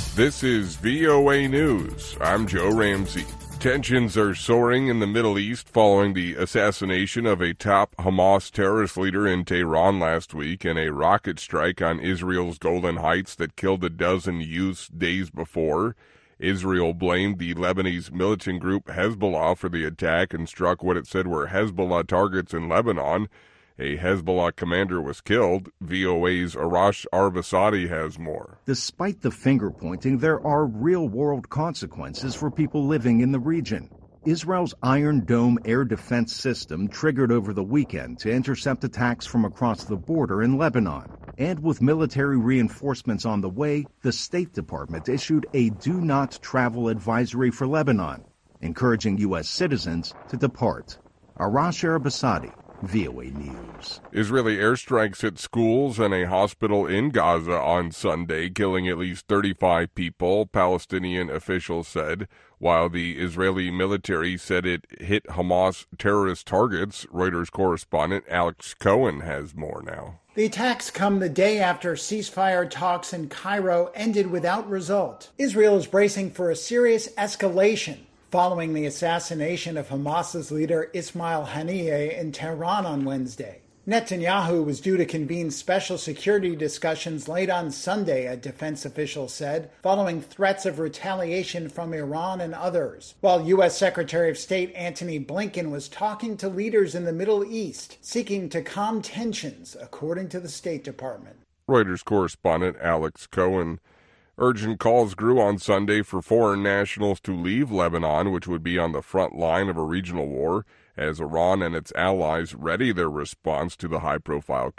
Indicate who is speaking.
Speaker 1: This is VOA News. I'm Joe Ramsey. Tensions are soaring in the Middle East following the assassination of a top Hamas terrorist leader in Tehran last week and a rocket strike on Israel's Golan Heights that killed a dozen youths days before. Israel blamed the Lebanese militant group Hezbollah for the attack and struck what it said were Hezbollah targets in Lebanon. A Hezbollah commander was killed. VOA's Arash Arabasadi has more.
Speaker 2: Despite the finger-pointing, there are real-world consequences for people living in the region. Israel's Iron Dome air defense system triggered over the weekend to intercept attacks from across the border in Lebanon. And with military reinforcements on the way, the State Department issued a do-not-travel advisory for Lebanon, encouraging U.S. citizens to depart. Arash Arabasadi, VOA News.
Speaker 1: Israeli airstrikes hit schools and a hospital in Gaza on Sunday, killing at least 35 people, Palestinian officials said, while the Israeli military said it hit Hamas terrorist targets. Reuters correspondent Alex Cohen has more now.
Speaker 3: The attacks come the day after ceasefire talks in Cairo ended without result. Israel is bracing for a serious escalation following the assassination of Hamas's leader Ismail Haniyeh in Tehran on Wednesday. Netanyahu was due to convene special security discussions late on Sunday, a defense official said, following threats of retaliation from Iran and others, while U.S. Secretary of State Antony Blinken was talking to leaders in the Middle East, seeking to calm tensions, according to the State Department.
Speaker 1: Reuters correspondent Alex Cohen. Urgent calls grew on Sunday for foreign nationals to leave Lebanon, which would be on the front line of a regional war, as Iran and its allies ready their response to the high-profile